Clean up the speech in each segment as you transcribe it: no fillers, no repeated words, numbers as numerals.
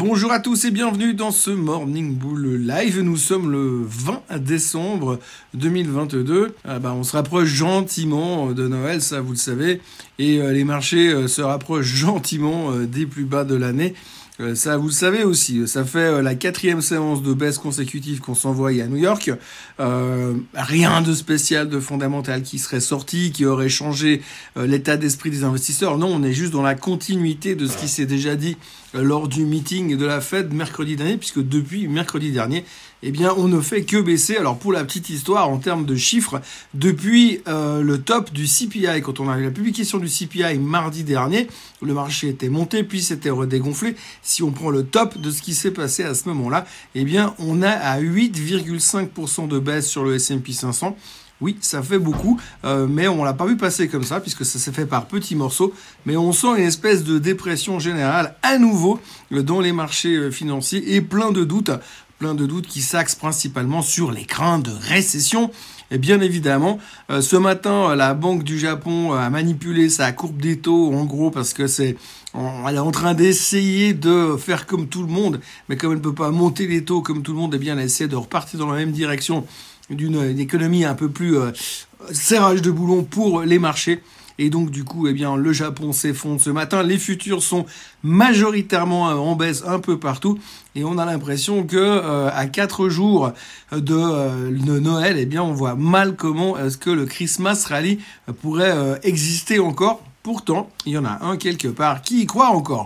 Bonjour à tous et bienvenue dans ce Morning Bull Live. Nous sommes le 20 décembre 2022. On se rapproche gentiment de Noël, ça vous le savez. Et les marchés se rapprochent gentiment des plus bas de l'année. Ça, vous le savez aussi, ça fait la 4e séance de baisse consécutive qu'on s'envoie à New York. Rien de spécial, de fondamental qui serait sorti, qui aurait changé l'état d'esprit des investisseurs. Non, on est juste dans la continuité de ce qui s'est déjà dit lors du meeting de la Fed mercredi dernier, puisque depuis mercredi dernier, on ne fait que baisser. Alors pour la petite histoire, en termes de chiffres, depuis le top du CPI, quand on a eu la publication du CPI mardi dernier, le marché était monté, puis s'était redégonflé. Si on prend le top de ce qui s'est passé à ce moment-là, on a à 8,5% de baisse sur le S&P 500. Oui, ça fait beaucoup, mais on l'a pas vu passer comme ça, puisque ça s'est fait par petits morceaux. Mais on sent une espèce de dépression générale à nouveau dans les marchés financiers et plein de doutes qui s'axent principalement sur les craintes de récession. Et bien évidemment, ce matin, la Banque du Japon a manipulé sa courbe des taux, en gros, parce que elle est en train d'essayer de faire comme tout le monde, mais comme elle ne peut pas monter les taux comme tout le monde, elle essaie de repartir dans la même direction d'une économie un peu plus serrage de boulon pour les marchés. Et donc du coup, le Japon s'effondre ce matin. Les futurs sont majoritairement en baisse un peu partout. Et on a l'impression que à 4 jours de Noël, on voit mal comment est-ce que le Christmas Rally pourrait exister encore. Pourtant, il y en a un quelque part qui y croit encore.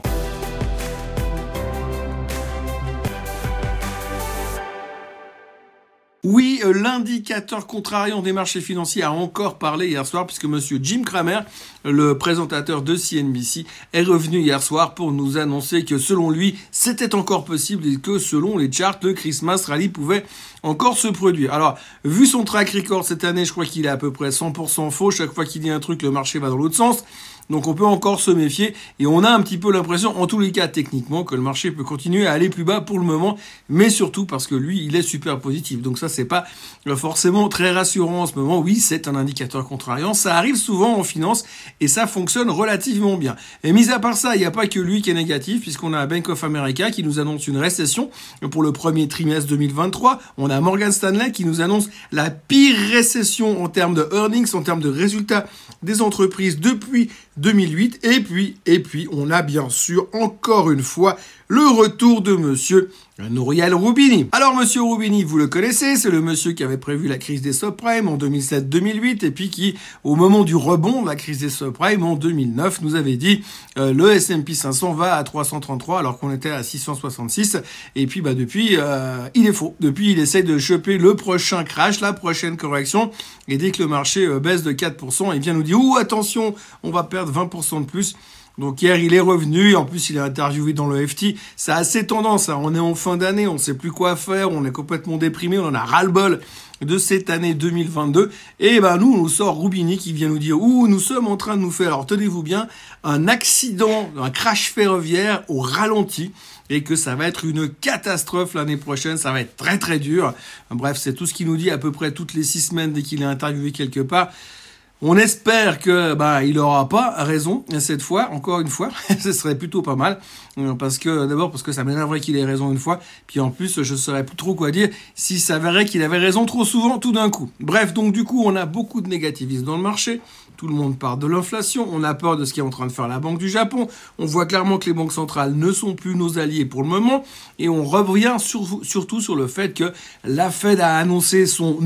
Oui, l'indicateur contrariant des marchés financiers a encore parlé hier soir, puisque monsieur Jim Cramer, le présentateur de CNBC, est revenu hier soir pour nous annoncer que selon lui, c'était encore possible et que selon les charts, le Christmas Rally pouvait encore se produire. Alors, vu son track record cette année, je crois qu'il est à peu près 100% faux. Chaque fois qu'il dit un truc, le marché va dans l'autre sens. Donc on peut encore se méfier et on a un petit peu l'impression, en tous les cas techniquement, que le marché peut continuer à aller plus bas pour le moment, mais surtout parce que lui, il est super positif. Donc ça, c'est pas forcément très rassurant en ce moment. Oui, c'est un indicateur contrariant, ça arrive souvent en finance et ça fonctionne relativement bien. Et mis à part ça, il n'y a pas que lui qui est négatif, puisqu'on a Bank of America qui nous annonce une récession pour le premier trimestre 2023. On a Morgan Stanley qui nous annonce la pire récession en termes de earnings, en termes de résultats des entreprises depuis 2008. Et puis, on a bien sûr, encore une fois, le retour de monsieur Nouriel Roubini. Alors, monsieur Roubini, vous le connaissez, c'est le monsieur qui avait prévu la crise des subprimes en 2007-2008 et puis qui, au moment du rebond de la crise des subprimes en 2009, nous avait dit le S&P 500 va à 333 alors qu'on était à 666. Et puis, depuis, il est faux. Depuis, il essaye de choper le prochain crash, la prochaine correction. Et dès que le marché baisse de 4%, il vient nous dire « Ouh, attention, on va perdre 20% de plus ». Donc hier, il est revenu, et en plus, il est interviewé dans le FT. Ça a assez tendance, hein. On est en fin d'année, on sait plus quoi faire, on est complètement déprimé, on en a ras-le-bol de cette année 2022. Et nous, on nous sort Roubini qui vient nous dire, nous sommes en train de nous faire, alors tenez-vous bien, un accident, un crash ferroviaire au ralenti. Et que ça va être une catastrophe l'année prochaine, ça va être très très dur. Bref, c'est tout ce qu'il nous dit à peu près toutes les 6 semaines dès qu'il est interviewé quelque part. On espère que il aura pas raison cette fois, encore une fois, ce serait plutôt pas mal, parce que ça m'énerverait qu'il ait raison une fois, puis en plus je saurais plus trop quoi dire s'il s'avérait qu'il avait raison trop souvent tout d'un coup. Bref, donc du coup on a beaucoup de négativisme dans le marché, tout le monde parle de l'inflation, on a peur de ce qu'est en train de faire la Banque du Japon, on voit clairement que les banques centrales ne sont plus nos alliés pour le moment, et on revient surtout sur le fait que la Fed a annoncé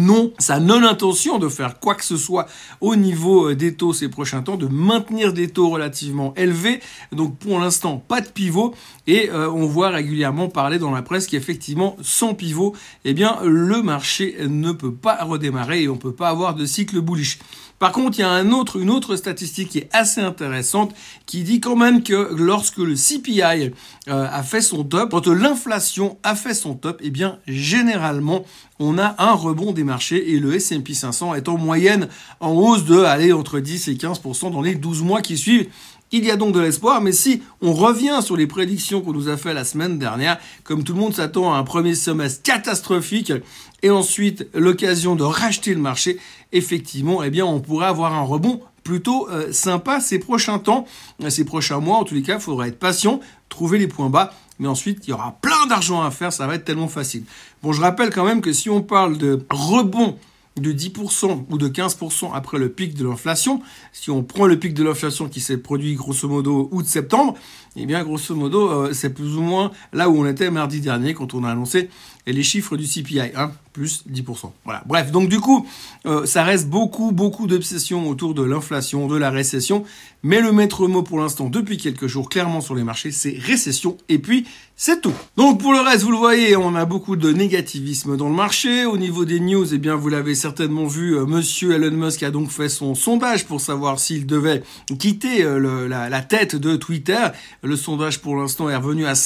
sa non-intention de faire quoi que ce soit au niveau des taux ces prochains temps, de maintenir des taux relativement élevés. Donc pour l'instant, pas de pivot. Et on voit régulièrement parler dans la presse qu'effectivement, sans pivot, le marché ne peut pas redémarrer et on peut pas avoir de cycle bullish. Par contre, il y a une autre statistique qui est assez intéressante qui dit quand même que lorsque le CPI a fait son top, quand l'inflation a fait son top, généralement, on a un rebond des marchés et le S&P 500 est en moyenne en hausse de entre 10 et 15% dans les 12 mois qui suivent. Il y a donc de l'espoir, mais si on revient sur les prédictions qu'on nous a fait la semaine dernière, comme tout le monde s'attend à un premier semestre catastrophique et ensuite l'occasion de racheter le marché, effectivement, on pourrait avoir un rebond plutôt sympa ces prochains temps, ces prochains mois. En tous les cas, il faudra être patient, trouver les points bas. mais ensuite, il y aura plein d'argent à faire, ça va être tellement facile. Bon, je rappelle quand même que si on parle de rebond de 10% ou de 15% après le pic de l'inflation, si on prend le pic de l'inflation qui s'est produit grosso modo août-septembre, eh bien grosso modo c'est plus ou moins là où on était mardi dernier quand on a annoncé les chiffres du CPI, plus 10%. Voilà. Bref, donc du coup, ça reste beaucoup d'obsessions autour de l'inflation, de la récession, mais le maître mot pour l'instant depuis quelques jours clairement sur les marchés, c'est récession et puis c'est tout. Donc pour le reste, vous le voyez, on a beaucoup de négativisme dans le marché. Au niveau des news, eh bien vous l'avez certainement vu, monsieur Elon Musk a donc fait son sondage pour savoir s'il devait quitter la tête de Twitter. Le sondage pour l'instant est revenu à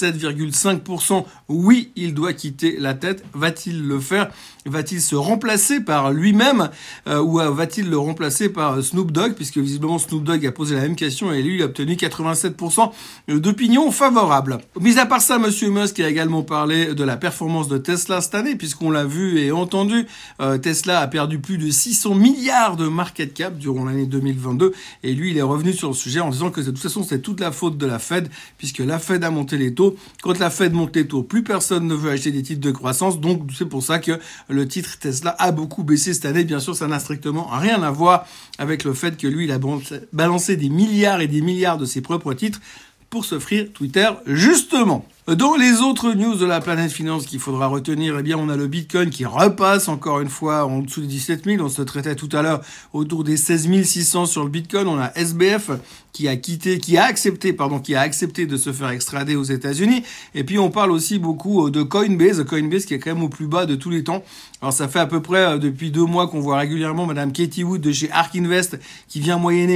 57,5%. Oui, il doit quitter la tête. Va-t-il le faire? Va-t-il se remplacer par lui-même ou va-t-il le remplacer par Snoop Dogg, puisque visiblement Snoop Dogg a posé la même question et lui il a obtenu 87% d'opinion favorable. Mis à part ça, monsieur Musk a également parlé de la performance de Tesla cette année, puisqu'on l'a vu et entendu, Tesla a perdu plus de 600 milliards de market cap durant l'année 2022 et lui il est revenu sur le sujet en disant que de toute façon c'est toute la faute de la Fed, puisque la Fed a monté les taux. Quand la Fed monte les taux, plus personne ne veut acheter des titres de croissance, donc c'est pour ça que le titre Tesla a beaucoup baissé cette année. Bien sûr, ça n'a strictement rien à voir avec le fait que lui, il a balancé des milliards et des milliards de ses propres titres pour s'offrir Twitter, justement. Dans les autres news de la planète finance qu'il faudra retenir, eh bien, on a le Bitcoin qui repasse encore une fois en dessous des 17 000. On se traitait tout à l'heure autour des 16 600 sur le Bitcoin. On a SBF qui a accepté de se faire extrader aux États-Unis. Et puis, on parle aussi beaucoup de Coinbase qui est quand même au plus bas de tous les temps. Alors, ça fait à peu près depuis 2 mois qu'on voit régulièrement Madame Katie Wood de chez ARK Invest qui vient moyenner.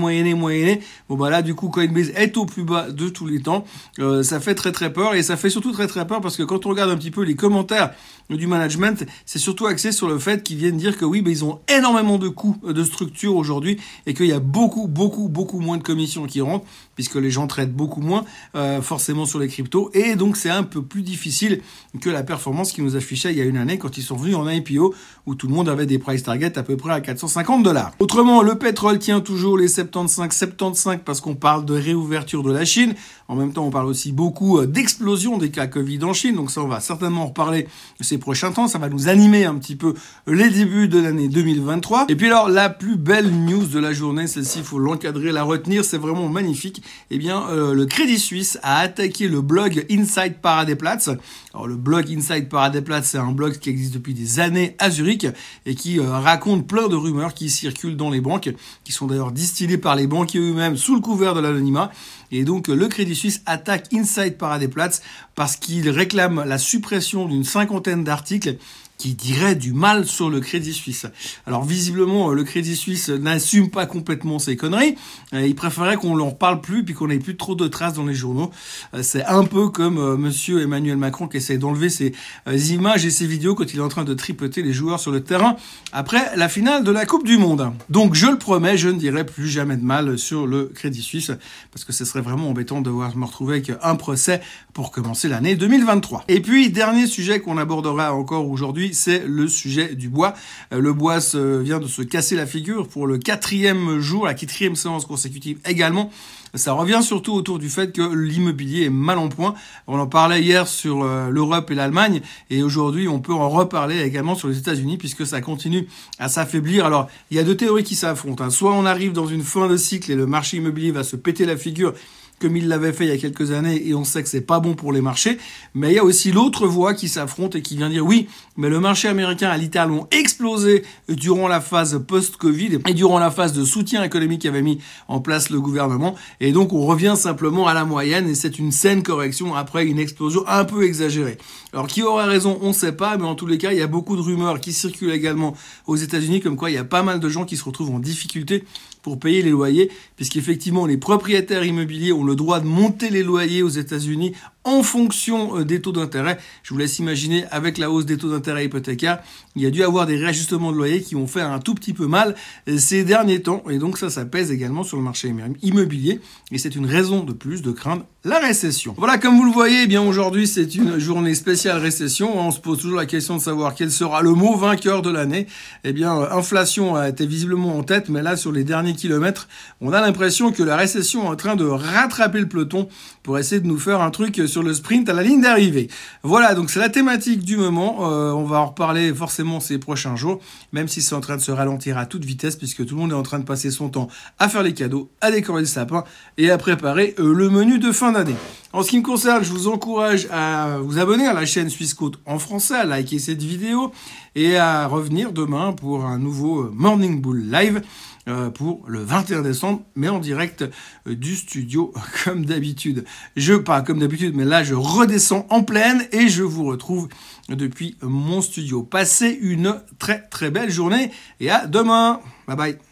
Bon, bah là, du coup, Coinbase est au plus bas de tous les temps. Ça fait très peur et ça fait surtout très peur parce que quand on regarde un petit peu les commentaires du management, c'est surtout axé sur le fait qu'ils viennent dire que oui, ils ont énormément de coûts de structure aujourd'hui et qu'il y a beaucoup moins de commissions qui rentrent puisque les gens traitent beaucoup moins forcément sur les cryptos et donc c'est un peu plus difficile que la performance qu'ils nous affichaient il y a une année quand ils sont venus en IPO où tout le monde avait des price targets à peu près à $450. Autrement, le pétrole tient toujours les 75 parce qu'on parle de réouverture de la Chine. En même temps, on parle aussi beaucoup d'explosion des cas Covid en Chine. Donc ça, on va certainement en reparler ces prochains temps. Ça va nous animer un petit peu les débuts de l'année 2023. Et puis alors, la plus belle news de la journée, celle-ci, il faut l'encadrer, la retenir. C'est vraiment magnifique. Eh bien, le Crédit Suisse a attaqué le blog Inside Paradeplatz. Alors, le blog Inside Paradeplatz, c'est un blog qui existe depuis des années à Zurich et qui raconte plein de rumeurs qui circulent dans les banques, qui sont d'ailleurs distillées par les banquiers eux-mêmes sous le couvert de l'anonymat. Et donc, le Crédit Suisse attaque Inside Paradeplatz parce qu'il réclame la suppression d'une 50aine d'articles qui dirait du mal sur le Crédit Suisse. Alors visiblement, le Crédit Suisse n'assume pas complètement ces conneries. Il préférait qu'on n'en parle plus puis qu'on n'ait plus trop de traces dans les journaux. C'est un peu comme monsieur Emmanuel Macron qui essaie d'enlever ses images et ses vidéos quand il est en train de tripoter les joueurs sur le terrain après la finale de la Coupe du Monde. Donc je le promets, je ne dirai plus jamais de mal sur le Crédit Suisse parce que ce serait vraiment embêtant de devoir me retrouver avec un procès pour commencer l'année 2023. Et puis, dernier sujet qu'on abordera encore aujourd'hui, c'est le sujet du bois. Le bois vient de se casser la figure pour le 4e jour, la 4e séance consécutive également. Ça revient surtout autour du fait que l'immobilier est mal en point. On en parlait hier sur l'Europe et l'Allemagne et aujourd'hui on peut en reparler également sur les États-Unis puisque ça continue à s'affaiblir. Alors il y a 2 théories qui s'affrontent. Soit on arrive dans une fin de cycle et le marché immobilier va se péter la figure comme il l'avait fait il y a quelques années et on sait que c'est pas bon pour les marchés. Mais il y a aussi l'autre voix qui s'affronte et qui vient dire oui, mais le marché américain a littéralement explosé durant la phase post-Covid et durant la phase de soutien économique qu'avait mis en place le gouvernement. Et donc on revient simplement à la moyenne et c'est une saine correction après une explosion un peu exagérée. Alors qui aura raison, on ne sait pas, mais en tous les cas, il y a beaucoup de rumeurs qui circulent également aux États-Unis comme quoi il y a pas mal de gens qui se retrouvent en difficulté pour payer les loyers, puisqu'effectivement les propriétaires immobiliers ont le droit de monter les loyers aux États-Unis en fonction des taux d'intérêt. Je vous laisse imaginer, avec la hausse des taux d'intérêt hypothécaires, il y a dû avoir des réajustements de loyers qui ont fait un tout petit peu mal ces derniers temps. Et donc ça pèse également sur le marché immobilier. Et c'est une raison de plus de craindre la récession. Voilà, comme vous le voyez, eh bien aujourd'hui c'est une journée spéciale récession. On se pose toujours la question de savoir quel sera le mot vainqueur de l'année. Eh bien, inflation a été visiblement en tête, mais là sur les derniers kilomètres, on a l'impression que la récession est en train de rattraper le peloton pour essayer de nous faire un truc sur le sprint à la ligne d'arrivée. Voilà, donc c'est la thématique du moment. On va en reparler forcément ces prochains jours, même si c'est en train de se ralentir à toute vitesse, puisque tout le monde est en train de passer son temps à faire les cadeaux, à décorer le sapin et à préparer le menu de fin d'année. En ce qui me concerne, je vous encourage à vous abonner à la chaîne Suisse Côte en français, à liker cette vidéo et à revenir demain pour un nouveau Morning Bull Live pour le 21 décembre, mais en direct du studio comme d'habitude. Pas comme d'habitude, mais là je redescends en plaine et je vous retrouve depuis mon studio. Passez une très très belle journée et à demain. Bye bye.